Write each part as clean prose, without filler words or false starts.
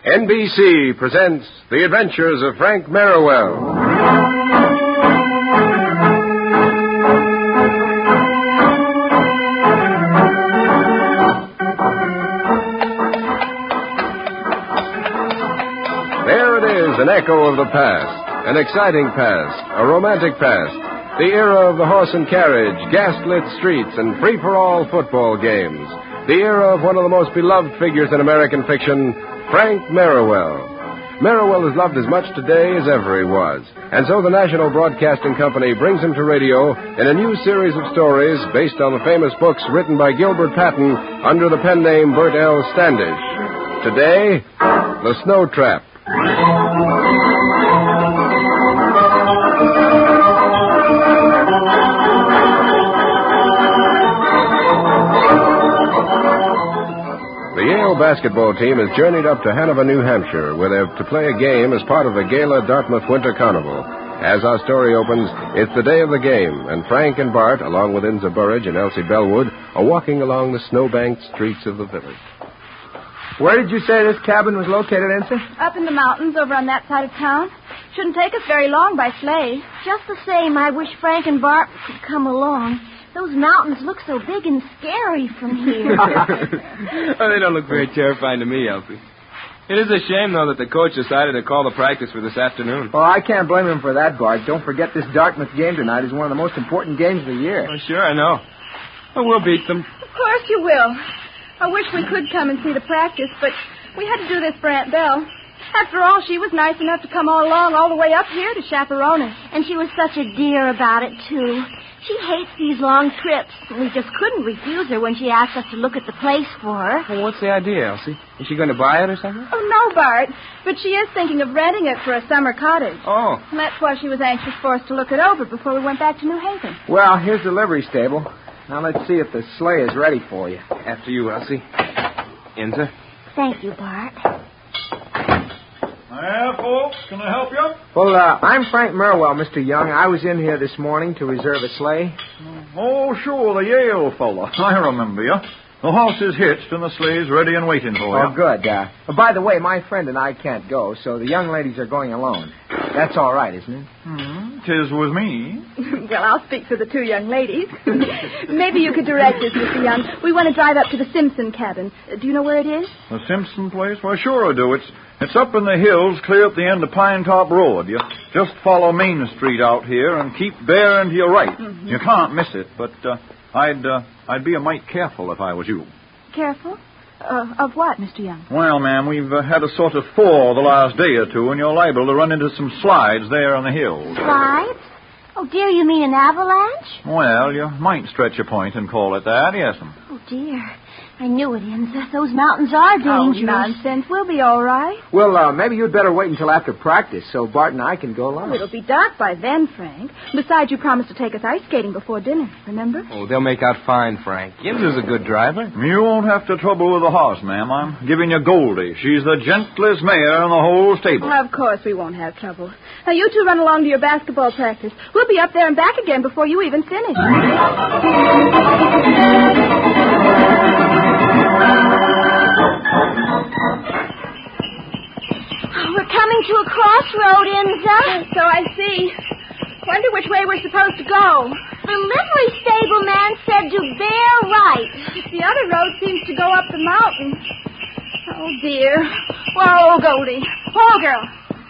NBC presents The Adventures of Frank Merriwell. There it is, an echo of the past, an exciting past, a romantic past, the era of the horse and carriage, gas-lit streets, and free-for-all football games, the era of one of the most beloved figures in American fiction, Frank Merriwell. Merriwell is loved as much today as ever he was, and so the National Broadcasting Company brings him to radio in a new series of stories based on the famous books written by Gilbert Patton under the pen name Bert L. Standish. Today, The Snow Trap. The Yale basketball team has journeyed up to Hanover, New Hampshire, where they're to play a game as part of the Gala Dartmouth Winter Carnival. As our story opens, it's the day of the game, and Frank and Bart, along with Inza Burridge and Elsie Bellwood, are walking along the snow-banked streets of the village. Where did you say this cabin was located, Inza? Up in the mountains over on that side of town. Shouldn't take us very long by sleigh. Just the same, I wish Frank and Bart could come along. Those mountains look so big and scary from here. Oh, they don't look very terrifying to me, Elsie. It is a shame, though, that the coach decided to call the practice for this afternoon. Well, I can't blame him for that, Bart. Don't forget this Dartmouth game tonight is one of the most important games of the year. Oh, sure, I know. But we'll beat them. Of course you will. I wish we could come and see the practice, but we had to do this for Aunt Belle. After all, she was nice enough to come all the way up here to chaperone us. And she was such a dear about it, too. She hates these long trips. We just couldn't refuse her when she asked us to look at the place for her. Well, what's the idea, Elsie? Is she going to buy it or something? Oh, no, Bart. But she is thinking of renting it for a summer cottage. Oh. And that's why she was anxious for us to look it over before we went back to New Haven. Well, here's the livery stable. Now let's see if the sleigh is ready for you. After you, Elsie. Inza? Thank you, Bart. Yeah, folks, can I help you? Well, I'm Frank Merriwell, Mr. Young. I was in here this morning to reserve a sleigh. Oh, sure, the Yale fella. I remember you. The horse is hitched and the sleigh's ready and waiting for you. Oh, good. By the way, my friend and I can't go, so the young ladies are going alone. That's all right, isn't it? 'Tis with me. Well, I'll speak for the two young ladies. Maybe you could direct us, Mr. Young. We want to drive up to the Simpson cabin. Do you know where it is? The Simpson place? Well, sure I do. It's up in the hills, clear up the end of Pine Top Road. You just follow Main Street out here and keep bearing to your right. Mm-hmm. You can't miss it, but I'd be a mite careful if I was you. Careful? Of what, Mr. Young? Well, ma'am, we've had a sort of thaw the last day or two, and you're liable to run into some slides there on the hills. Slides? Oh, dear, you mean an avalanche? Well, you might stretch a point and call it that, yes'm. Oh, dear. I knew it, Inza. Those mountains are dangerous. Oh, nonsense. We'll be all right. Well, maybe you'd better wait until after practice so Bart and I can go along. Oh, it'll be dark by then, Frank. Besides, you promised to take us ice skating before dinner, remember? Oh, they'll make out fine, Frank. Inza's a good driver. You won't have to trouble with the horse, ma'am. I'm giving you Goldie. She's the gentlest mare in the whole stable. Well, of course we won't have trouble. Now, you two run along to your basketball practice. We'll be up there and back again before you even finish. We're coming to a crossroad, Inza. So I see. Wonder which way we're supposed to go. The livery stable man said to bear right. The other road seems to go up the mountain. Oh, dear. Whoa, Goldie. Whoa, girl.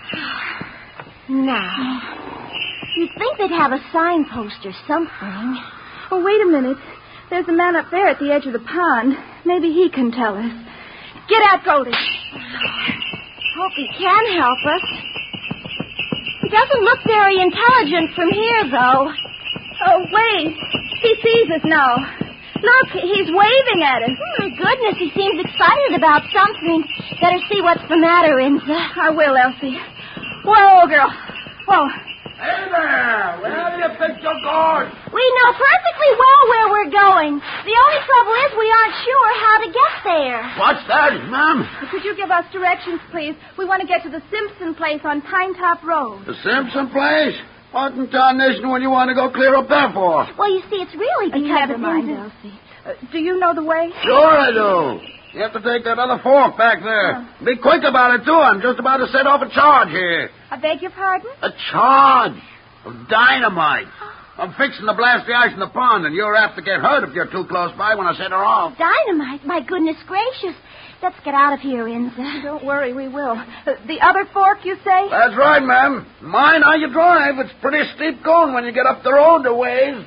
Now, you'd think they'd have a signpost or something. Oh, wait a minute. There's a man up there at the edge of the pond. Maybe he can tell us. Get out, Goldie. Hope he can help us. He doesn't look very intelligent from here, though. Oh, wait. He sees us now. Look, he's waving at us. My goodness, he seems excited about something. Better see what's the matter, Inza. I will, Elsie. Whoa, girl. Whoa. Hey there! Where have you picked your guard? We know perfectly well where we're going. The only trouble is we aren't sure how to get there. What's that, ma'am? Could you give us directions, please? We want to get to the Simpson place on Pine Top Road. The Simpson place? What in tarnation would you want to go clear up there for? Well, you see, it's really because Never mind, Elsie. Do you know the way? Sure I do. You have to take that other fork back there. Be quick about it, too. I'm just about to set off a charge here. I beg your pardon? A charge of dynamite. I'm fixing to blast the ice in the pond, and you're apt to get hurt if you're too close by when I set her off. Dynamite? My goodness gracious. Let's get out of here, Inza. Don't worry, we will. The other fork, you say? That's right, ma'am. Mind how you drive. It's pretty steep going when you get up the road a ways.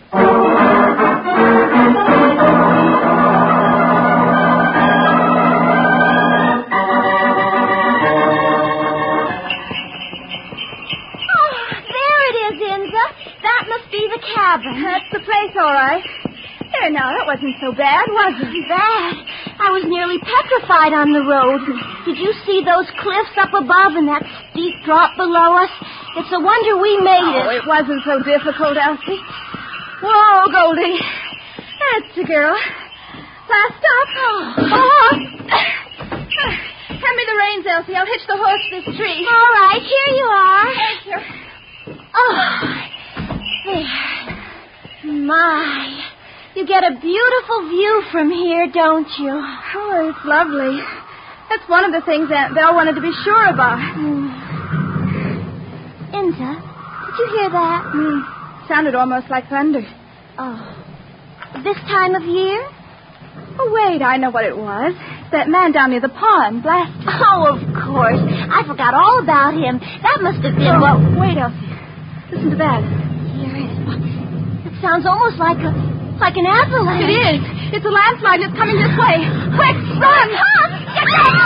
The cabin. That's the place, all right. There, now, that wasn't so bad, was it? Bad. I was nearly petrified on the road. Did you see those cliffs up above and that steep drop below us? It's a wonder we made it. Oh, it wasn't so difficult, Elsie. Whoa, Goldie. That's the girl. Last stop. Oh. Hand me the reins, Elsie. I'll hitch the horse to this tree. All right, here you are. Thank you. Oh. There. My. You get a beautiful view from here, don't you? Oh, it's lovely. That's one of the things Aunt Belle wanted to be sure about. Inza, did you hear that? Sounded almost like thunder. Oh. This time of year? Oh, wait, I know what it was. That man down near the pond blasted. Oh, of course. I forgot all about him. That must have been what... Wait, Elsie. Listen to that. It sounds almost like an avalanche. It is. It's a landslide and it's coming this way. Quick, run! Get back!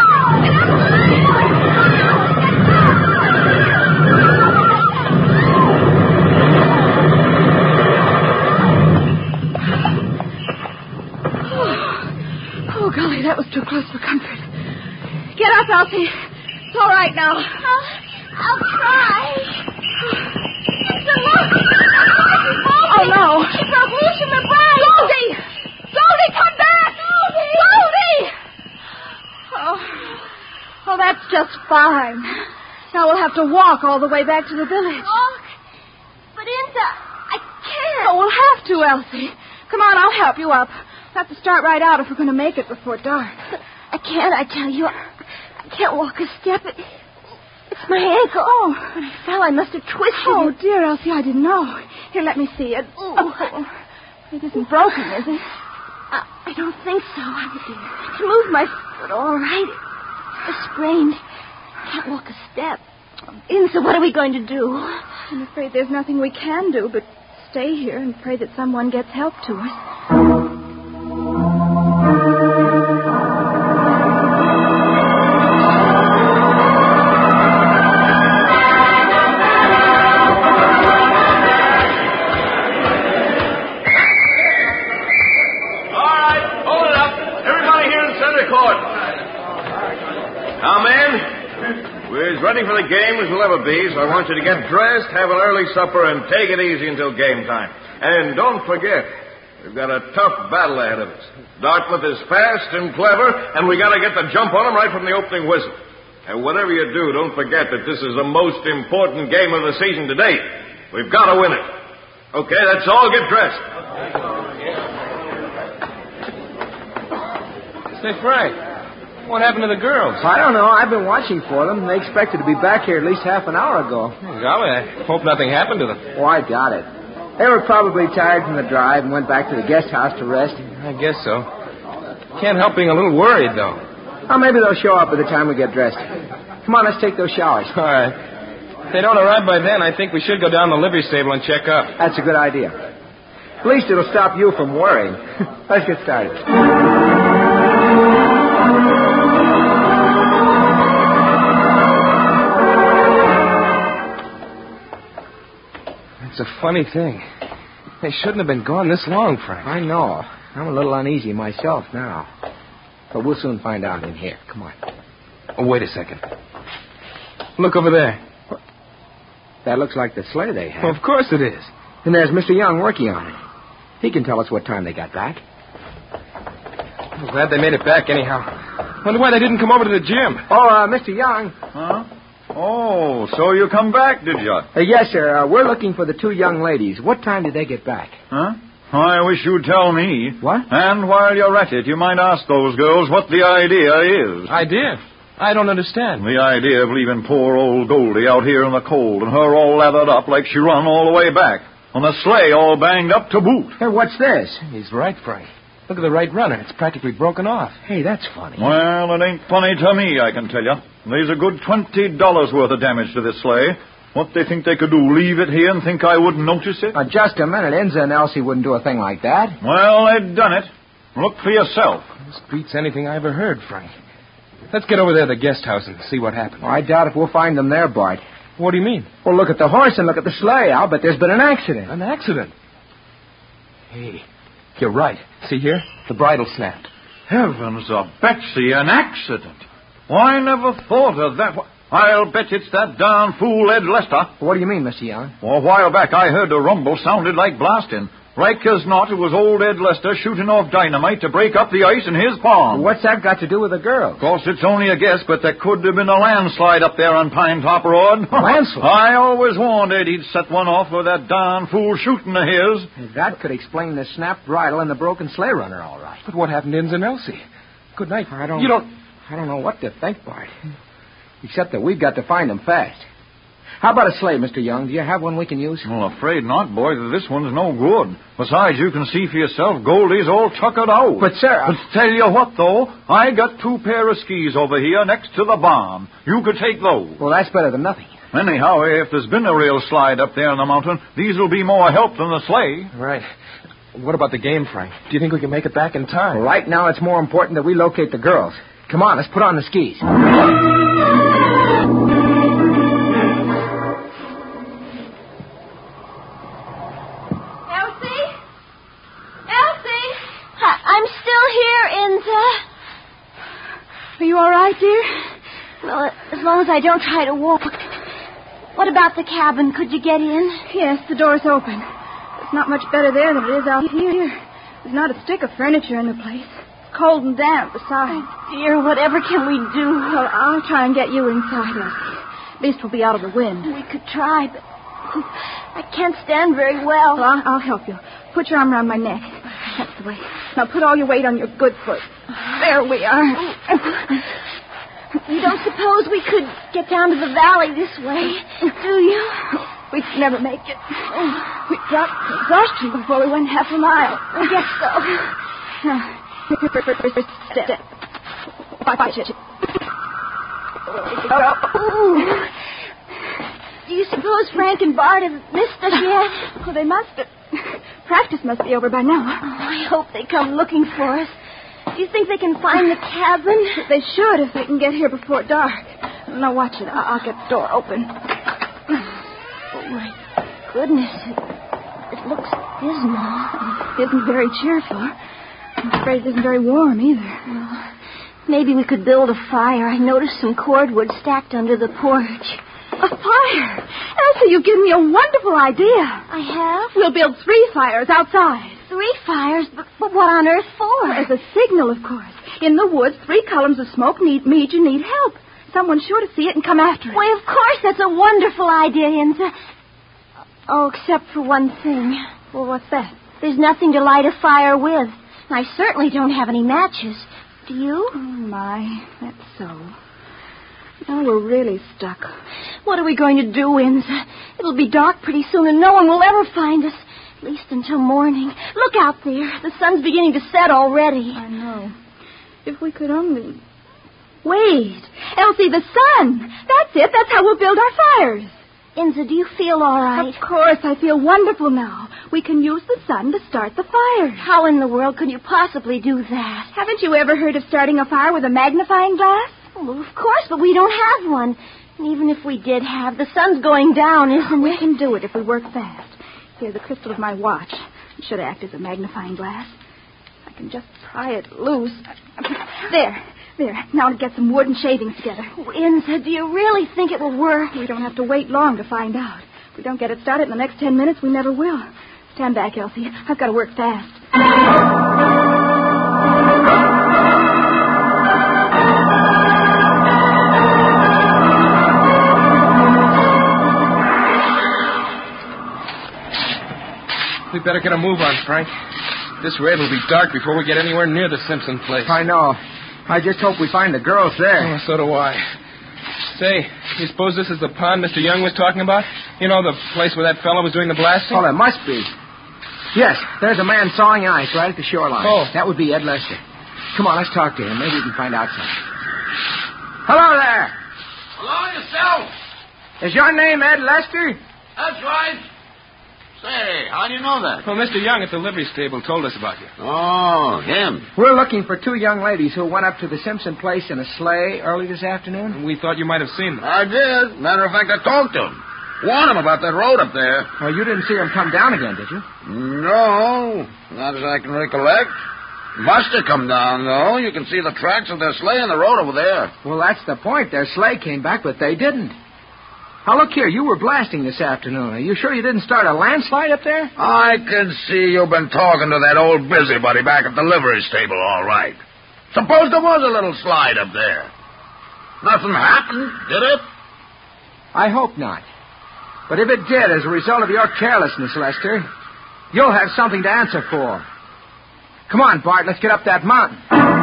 Oh, golly, that was too close for comfort. Get up, Elsie. It's all right now. I'll try. Look! Oh, no. She broke loose from the bride. Goldie! Goldie, come back! Goldie! Oh, that's just fine. Now we'll have to walk all the way back to the village. Walk? But, Inza, I can't. Oh, we'll have to, Elsie. Come on, I'll help you up. We'll have to start right out if we're going to make it before dark. I can't, I tell you. I can't walk a step. It's my ankle. Oh, when I fell, I must have twisted. Oh, dear, Elsie, I didn't know. Here, let me see it. Oh, it isn't broken, is it? I don't think so. I can move my foot all right. It's sprained. I can't walk a step. Inza, what are we going to do? I'm afraid there's nothing we can do but stay here and pray that someone gets help to us. Ready for the game as we'll ever be, so I want you to get dressed, have an early supper, and take it easy until game time. And don't forget, we've got a tough battle ahead of us. Dartmouth is fast and clever, and we got to get the jump on them right from the opening whistle. And whatever you do, don't forget that this is the most important game of the season to date. We've got to win it. Okay, that's all. Get dressed. Say, Frank, what happened to the girls? I don't know. I've been watching for them. They expected to be back here at least half an hour ago. Oh, golly, I hope nothing happened to them. Oh, I got it. They were probably tired from the drive and went back to the guest house to rest. I guess so. Can't help being a little worried, though. Oh, maybe they'll show up by the time we get dressed. Come on, let's take those showers. All right. If they don't arrive by then, I think we should go down to the livery stable and check up. That's a good idea. At least it'll stop you from worrying. Let's get started. It's a funny thing. They shouldn't have been gone this long, Frank. I know. I'm a little uneasy myself now. But we'll soon find out in here. Come on. Oh, wait a second. Look over there. That looks like the sleigh they have. Well, of course it is. And there's Mr. Young working on it. He can tell us what time they got back. I'm glad they made it back anyhow. Wonder why they didn't come over to the gym. Oh, Mr. Young. Huh? Oh, so you come back, did you? Yes, sir. We're looking for the two young ladies. What time did they get back? Huh? I wish you'd tell me. What? And while you're at it, you might ask those girls what the idea is. Idea? I don't understand. The idea of leaving poor old Goldie out here in the cold and her all lathered up like she run all the way back. On the sleigh all banged up to boot. Hey, what's this? He's right, Frank. Look at the right runner. It's practically broken off. Hey, that's funny. Well, it ain't funny to me, I can tell you. There's a good $20 worth of damage to this sleigh. What they think they could do, leave it here and think I wouldn't notice it? Just a minute. Inza and Elsie wouldn't do a thing like that. Well, they've done it. Look for yourself. This beats anything I ever heard, Frank. Let's get over there to the guest house and see what happened. Well, I doubt if we'll find them there, Bart. What do you mean? Well, look at the horse and look at the sleigh. I'll bet there's been an accident. An accident? Hey, you're right. See here? The bridle snapped. Heavens of Betsy, an accident. Why, I never thought of that. I'll bet it's that darn fool Ed Lester. What do you mean, Mr. Young? Well, a while back I heard a rumble sounded like blasting. Like as not, it was old Ed Lester shooting off dynamite to break up the ice in his pond. What's that got to do with the girl? Of course, it's only a guess, but there could have been a landslide up there on Pine Top Road. Landslide? I always warned Ed he'd set one off with that darn fool shooting of his. That could explain the snapped bridle and the broken sleigh runner, all right. But what happened to Inz and Elsie? Good night. I don't know what to think, Bart. Except that we've got to find them fast. How about a sleigh, Mr. Young? Do you have one we can use? Well, afraid not, boy. This one's no good. Besides, you can see for yourself, Goldie's all tuckered out. But, sir... But tell you what, though, I got 2 pair of skis over here next to the barn. You could take those. Well, that's better than nothing. Anyhow, if there's been a real slide up there in the mountain, these will be more help than the sleigh. Right. What about the game, Frank? Do you think we can make it back in time? Well, right now, it's more important that we locate the girls. Come on, let's put on the skis. I'm still here, Inza. Are you all right, dear? Well, as long as I don't try to walk. What about the cabin? Could you get in? Yes, the door's open. It's not much better there than it is out here. There's not a stick of furniture in the place. It's cold and damp besides. Dear, whatever can we do? Well, I'll try and get you inside, Elsie. At least we'll be out of the wind. We could try, but I can't stand very well. Well, I'll help you. Put your arm around my neck. That's the way. Now put all your weight on your good foot. There we are. You don't suppose we could get down to the valley this way, do you? We'd never make it. We dropped exhaustion before we went half a mile. I guess so. Now, first step. Watch it. Do you suppose Frank and Bart have missed us yet? Oh, they must have. Practice must be over by now. I hope they come looking for us. Do you think they can find the cabin? They should if they can get here before dark. Now, watch it. I'll get the door open. Oh, my goodness. It looks dismal. It isn't very cheerful. I'm afraid it isn't very warm either. Well, maybe we could build a fire. I noticed some cordwood stacked under the porch. A fire? Elsie, you've given me a wonderful idea. I have? We'll build 3 fires outside. 3 fires? But what on earth for? As a signal, of course. In the woods, 3 columns of smoke mean you need help. Someone's sure to see it and come after it. Why, of course, that's a wonderful idea, Inza. Oh, except for one thing. Well, what's that? There's nothing to light a fire with. I certainly don't have any matches. Do you? Oh, my. That's so. Now we're really stuck. What are we going to do, Inza? It'll be dark pretty soon and no one will ever find us. At least until morning. Look out there. The sun's beginning to set already. I know. If we could only... Wait. Elsie, the sun. That's it. That's how we'll build our fires. Inza, do you feel all right? Of course. I feel wonderful now. We can use the sun to start the fires. How in the world could you possibly do that? Haven't you ever heard of starting a fire with a magnifying glass? Well, of course, but we don't have one. And even if we did have, the sun's going down, isn't We it? can do it if we work fast. Here, the crystal of my watch. It should act as a magnifying glass. I can just pry it loose. There. Now to get some wood and shavings together. Oh, Inza, do you really think it will work? We don't have to wait long to find out. If we don't get it started in the next 10 minutes, we never will. Stand back, Elsie. I've got to work fast. We better get a move on, Frank. This raid will be dark before we get anywhere near the Simpson place. I know. I just hope we find the girls there. Oh, so do I. Say, you suppose this is the pond Mr. Young was talking about? You know, the place where that fellow was doing the blasting? Oh, it must be. Yes, there's a man sawing ice right at the shoreline. Oh. That would be Ed Lester. Come on, let's talk to him. Maybe we can find out something. Hello there. Hello, yourself. Is your name Ed Lester? That's right. Say, how do you know that? Well, Mr. Young at the livery stable told us about you. Oh, him. We're looking for 2 young ladies who went up to the Simpson place in a sleigh early this afternoon. We thought you might have seen them. I did. Matter of fact, I talked to him. Warned him about that road up there. Well, you didn't see them come down again, did you? No, not as I can recollect. Must have come down, though. You can see the tracks of their sleigh in the road over there. Well, that's the point. Their sleigh came back, but they didn't. Now, look here. You were blasting this afternoon. Are you sure you didn't start a landslide up there? I can see you've been talking to that old busybody back at the livery stable, all right. Suppose there was a little slide up there. Nothing happened, did it? I hope not. But if it did, as a result of your carelessness, Lester, you'll have something to answer for. Come on, Bart, let's get up that mountain.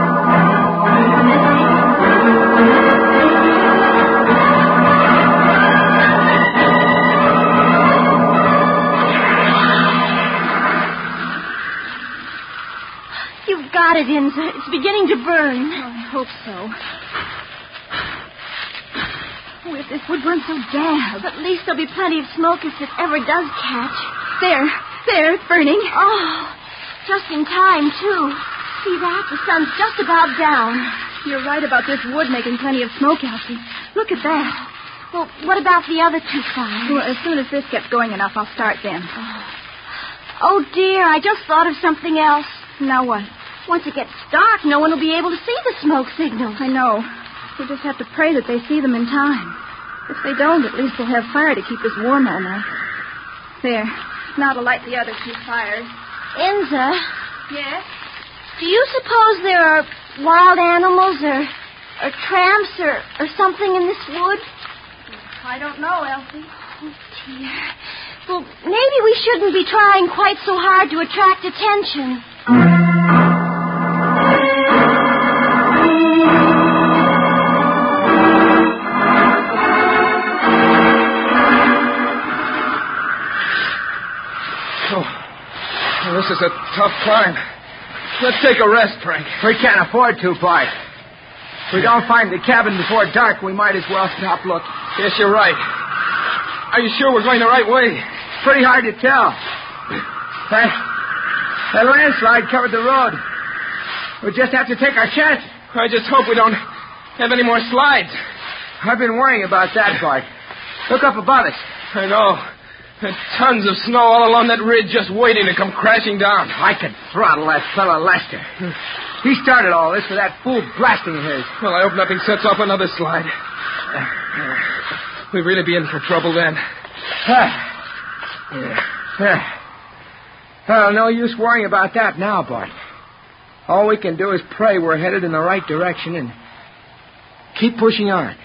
You've got it, Inza. It's beginning to burn. Oh, I hope so. Oh, if this would burn so bad. At least there'll be plenty of smoke if it ever does catch. There, it's burning. Oh, just in time, too. See that? The sun's just about down. You're right about this wood making plenty of smoke, Elsie. Look at that. Well, what about the other 2 fires? Well, as soon as this gets going enough, I'll start them. Oh, dear, I just thought of something else. Now what? Once it gets dark, no one will be able to see the smoke signals. I know. We'll just have to pray that they see them in time. If they don't, at least we'll have fire to keep us warm all night. There. Now to light the other 2 fires. Inza, Yes? do you suppose there are wild animals or tramps or something in this wood? I don't know, Elsie. Oh, dear. Well, maybe we shouldn't be trying quite so hard to attract attention. Oh, this is a tough climb. Let's take a rest, Frank. We can't afford to, Bart. If we don't find the cabin before dark, we might as well stop looking. Yes, you're right. Are you sure we're going the right way? Pretty hard to tell. That landslide covered the road. We'll just have to take our chances. I just hope we don't have any more slides. I've been worrying about that, Bart. Look up above us. I know. There's tons of snow all along that ridge just waiting to come crashing down. I could throttle that fellow Lester. He started all this with that fool blasting of his. Well, I hope nothing sets off another slide. We'd really be in for trouble then. Well, no use worrying about that now, Bart. All we can do is pray we're headed in the right direction and keep pushing on.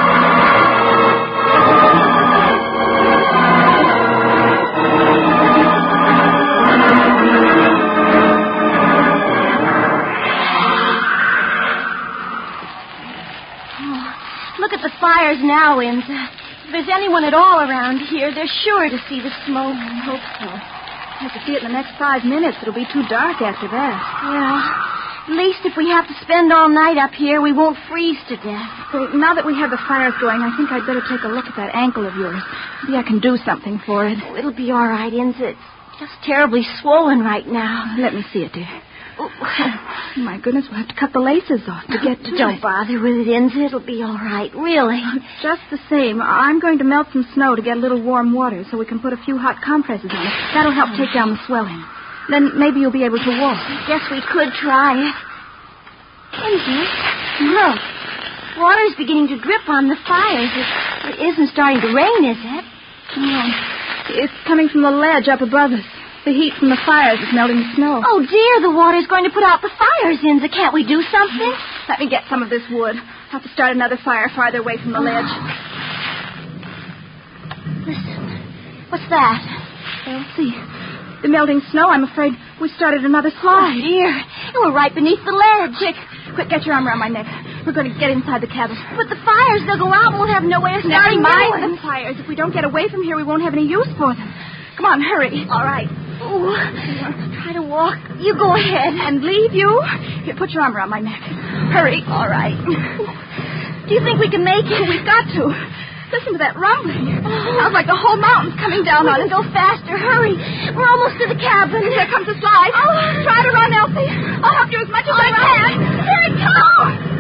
Look at the fires now, Inza. If there's anyone at all around here, they're sure to see the smoke. I hope so. Have to see it in the next 5 minutes. It'll be too dark after that. Yeah. At least if we have to spend all night up here, we won't freeze to death. Well, now that we have the fires going, I think I'd better take a look at that ankle of yours. Maybe I can do something for it. Oh, it'll be all right, Inza. It's just terribly swollen right now. Let me see it, dear. Oh, my goodness, we'll have to cut the laces off to get to Don't it. bother with it, Inza. It'll be all right, really. Just the same, I'm going to melt some snow to get a little warm water so we can put a few hot compresses on it. That'll help take down the swelling. Then maybe you'll be able to walk. Guess we could try it. Inza, look. Water's beginning to drip on the fires. It isn't starting to rain, is it? No. It's coming from the ledge up above us. The heat from the fires is melting the snow. Oh, dear, the water's going to put out the fires, Inza. Can't we do something? Let me get some of this wood. I'll have to start another fire farther away from the ledge. Listen. What's that? Elsie, The melting snow, I'm afraid we started another slide. Oh, dear. We're right beneath the ledge. Quick, get your arm around my neck. We're going to get inside the cabin. But the fires, they'll go out. We'll have no way of starting Never new mind ones. the fires. If we don't get away from here, we won't have any use for them. Come on, hurry. All right. Ooh, try to walk. You go ahead. And leave you? Here, put your arm around my neck. Hurry. All right. Do you think we can make it? We've got to. Listen to that rumbling. Sounds like the whole mountain's coming down on us. Go faster. Hurry. We're almost to the cabin. Here comes the slide. Oh. Try to run, Elsie. I'll help you as much as I can. Here it comes.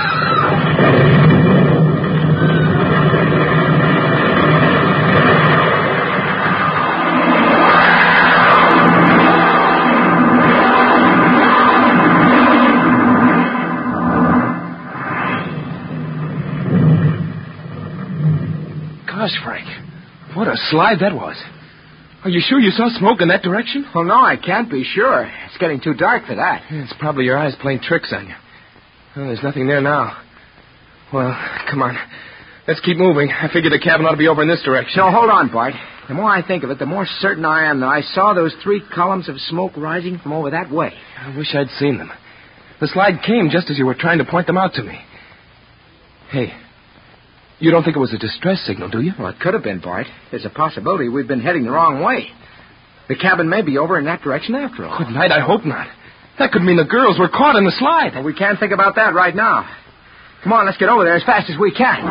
Gosh, Frank, what a slide that was. Are you sure you saw smoke in that direction? Well, no, I can't be sure. It's getting too dark for that. Yeah, it's probably your eyes playing tricks on you. Well, there's nothing there now. Well, come on. Let's keep moving. I figure the cabin ought to be over in this direction. No, hold on, Bart. The more I think of it, the more certain I am that I saw those 3 columns of smoke rising from over that way. I wish I'd seen them. The slide came just as you were trying to point them out to me. Hey, you don't think it was a distress signal, do you? Well, it could have been, Bart. There's a possibility we've been heading the wrong way. The cabin may be over in that direction after all. Good night, I hope not. That could mean the girls were caught in the slide. Well, we can't think about that right now. Come on, let's get over there as fast as we can.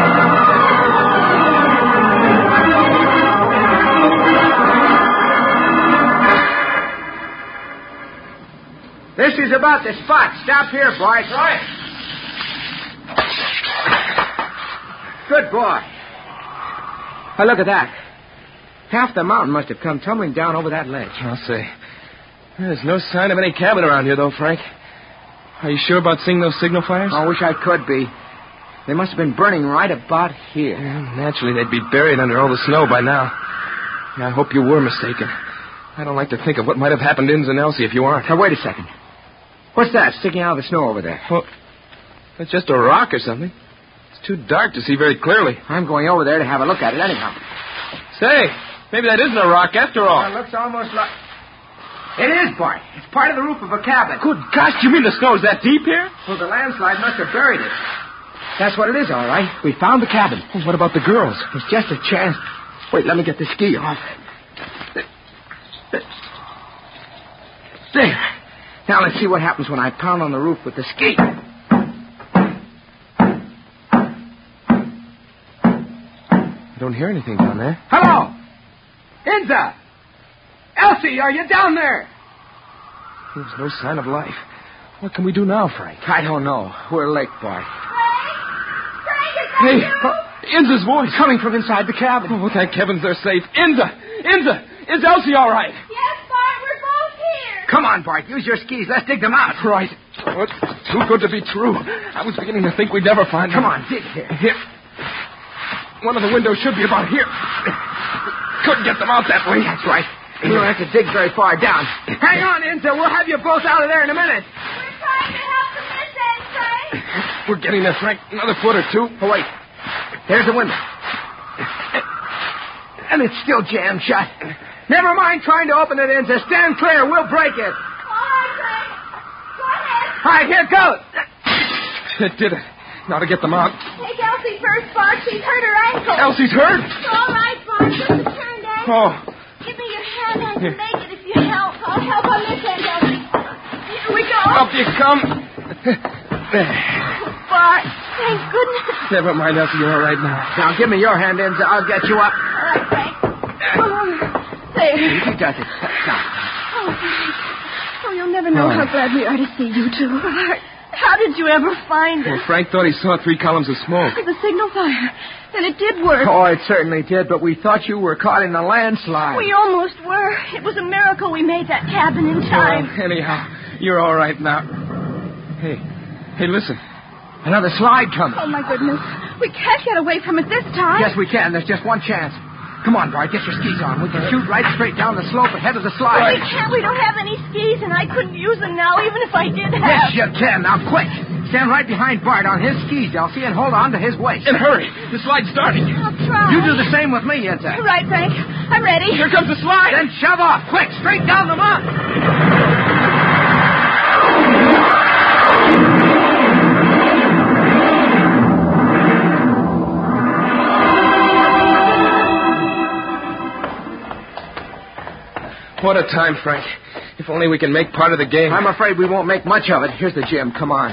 This is about the spot. Stop here, Bart. Right. Good boy. Now, look at that. Half the mountain must have come tumbling down over that ledge. I'll say. There's no sign of any cabin around here, though, Frank. Are you sure about seeing those signal fires? I wish I could be. They must have been burning right about here. Yeah, naturally, they'd be buried under all the snow by now. Yeah, I hope you were mistaken. I don't like to think of what might have happened to Inns and Elsie if you aren't. Now, wait a second. What's that sticking out of the snow over there? Well, it's just a rock or something. It's too dark to see very clearly. I'm going over there to have a look at it anyhow. Say, maybe that isn't a rock after all. It looks almost like... It is, Bart. It's part of the roof of a cabin. Good gosh, you mean the snow's that deep here? Well, the landslide must have buried it. That's what it is, all right. We found the cabin. Well, what about the girls? It's just a chance. Wait, let me get the ski off. There. Now let's see what happens when I pound on the roof with the ski. I don't hear anything down there. Hello! Inza! Elsie, are you down there? There's no sign of life. What can we do now, Frank? I don't know. We're late, Bart. Hey, Inza's voice. Coming from inside the cabin. Oh, thank heavens they're safe. Inza! Is Elsie all right? Yes, Bart, we're both here. Come on, Bart. Use your skis. Let's dig them out. Right. Oh, it's too good to be true. I was beginning to think we'd never find them. Come on, dig here. Here. One of the windows should be about here. Couldn't get them out that way. That's right. We don't have to dig very far down. Hang on, Inza. We'll have you both out of there in a minute. We're trying to help them this end, Frank. We're getting there, Frank. Another foot or two. Oh, wait. There's the window. And it's still jammed shut. Never mind trying to open it, Inza. Stand clear. We'll break it. All right, Frank. Go ahead. All right, here it goes. It did it. Now to get them out. Take Elsie first, Bart. She's hurt her ankle. Elsie's hurt. All right, Bart. Just a turned ankle. Oh. Give me your hand. I can make it if you help. I'll help on this end, Elsie. Here we go. Up you come. There. Bart, thank goodness. Never mind, Elsie. You're all right now. Now, give me your hand, Inza. I'll get you up. All right, Frank. There. He does it. Now. Oh, Frank. Oh, you'll never know how glad we are to see you two. Bart, how did you ever find us? Well, Frank thought he saw 3 columns of smoke. The signal fire. And it did work. Oh, it certainly did, but we thought you were caught in a landslide. We almost were. It was a miracle we made that cabin in time. Well, anyhow, you're all right now. Hey, listen. Another slide coming. Oh, my goodness. We can't get away from it this time. Yes, we can. There's just one chance. Come on, Bart, get your skis on. We can shoot right straight down the slope ahead of the slide. We can't. We don't have any skis, and I couldn't use them now, even if I did have. Yes, you can. Now, quick. Stand right behind Bart on his skis, Elsie, and hold on to his waist. And hurry. The slide's starting. I'll try. You do the same with me, Inza. Right, Frank. I'm ready. Here comes the slide. Then shove off, quick, straight down the mountain. What a time, Frank. If only we can make part of the game. I'm afraid we won't make much of it. Here's the gym. Come on.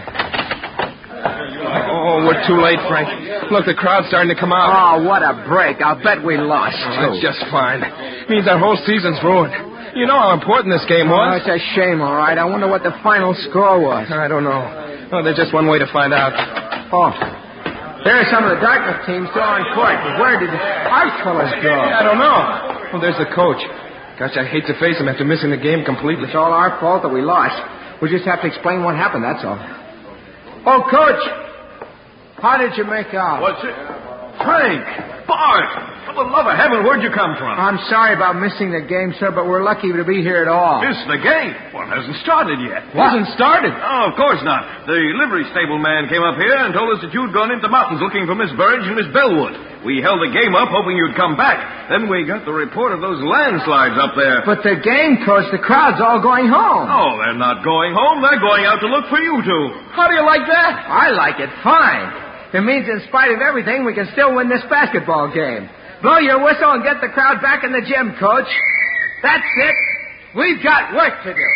Oh, we're too late, Frank. Look, the crowd's starting to come out. Oh, what a break. I'll bet we lost, too. That's just fine. Means our whole season's ruined. You know how important this game Oh, was. it's a shame, all right. I wonder what the final score was. I don't know. Oh, there's just one way to find out. Oh. There are some of the Dartmouth teams still on court. But where did our colors go? I don't know. Well, there's the coach. Gosh, I hate to face him after missing the game completely. It's all our fault that we lost. We just have to explain what happened, that's all. Oh, Coach! How did you make out? What's it? Frank! Bart! For the love of heaven, where'd you come from? I'm sorry about missing the game, sir, but we're lucky to be here at all. Miss the game? Well, it hasn't started yet. Wasn't started. Oh, of course not. The livery stable man came up here and told us that you'd gone into the mountains looking for Miss Burridge and Miss Bellwood. We held the game up hoping you'd come back. Then we got the report of those landslides up there. But the game, Coach, the crowd's all going home. Oh, they're not going home. They're going out to look for you two. How do you like that? I like it fine. It means in spite of everything, we can still win this basketball game. Blow your whistle and get the crowd back in the gym, Coach. That's it. We've got work to do.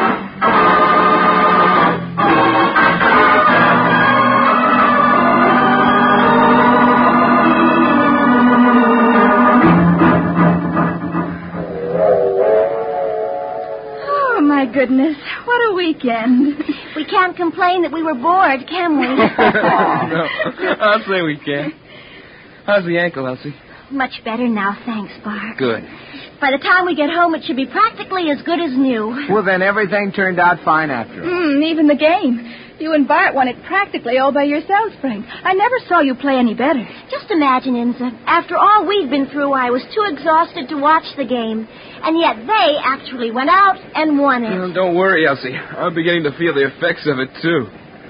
Oh, my goodness. What a weekend. We can't complain that we were bored, can we? No, I'll say we can. How's the ankle, Elsie? Much better now, thanks, Bart. Good. By the time we get home, it should be practically as good as new. Well, then everything turned out fine after all. Even the game. You and Bart won it practically all by yourselves, Frank. I never saw you play any better. Just imagine, Inza. After all we've been through, I was too exhausted to watch the game. And yet they actually went out and won it. Oh, don't worry, Elsie. I'm beginning to feel the effects of it, too.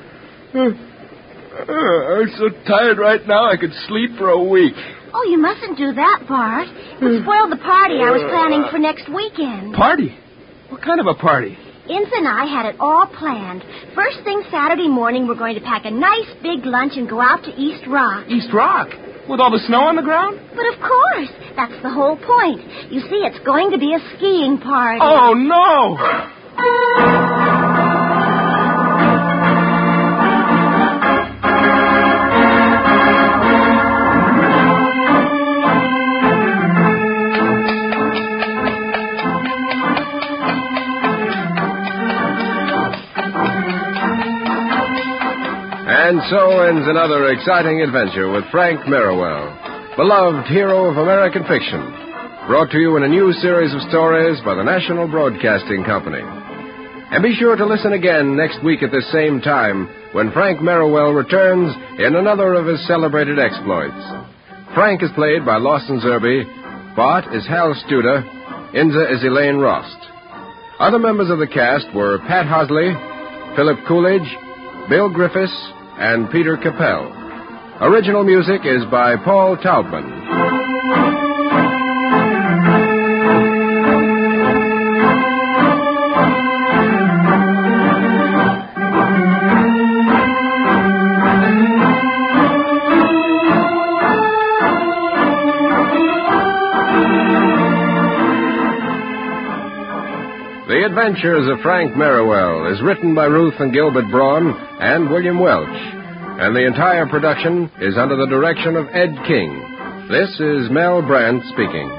I'm so tired right now I could sleep for a week. Oh, you mustn't do that, Bart. It would spoil the party I was planning for next weekend. Party? What kind of a party? Inza and I had it all planned. First thing Saturday morning, we're going to pack a nice big lunch and go out to East Rock. East Rock? With all the snow on the ground? But of course, that's the whole point. You see, it's going to be a skiing party. Oh, no! And so ends another exciting adventure with Frank Merriwell, beloved hero of American fiction, brought to you in a new series of stories by the National Broadcasting Company. And be sure to listen again next week at the same time when Frank Merriwell returns in another of his celebrated exploits. Frank is played by Lawson Zerbe, Bart is Hal Studer, Inza is Elaine Rost. Other members of the cast were Pat Hosley, Philip Coolidge, Bill Griffiths, and Peter Capell. Original music is by Paul Taubman. The Adventures of Frank Merriwell is written by Ruth and Gilbert Braun and William Welch, and the entire production is under the direction of Ed King. This is Mel Brandt speaking.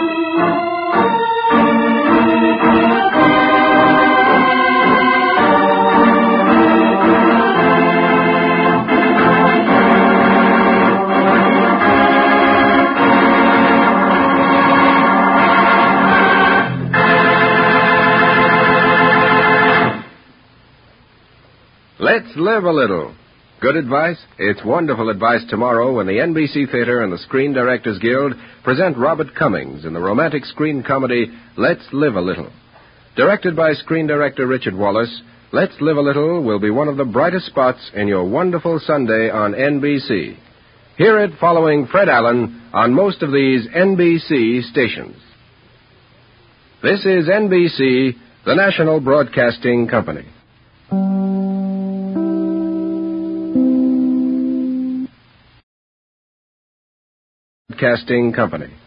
Let's live a little. Good advice? It's wonderful advice tomorrow when the NBC Theater and the Screen Directors Guild present Robert Cummings in the romantic screen comedy Let's Live a Little. Directed by screen director Richard Wallace, Let's Live a Little will be one of the brightest spots in your wonderful Sunday on NBC. Hear it following Fred Allen on most of these NBC stations. This is NBC, the National Broadcasting Company. Broadcasting Company.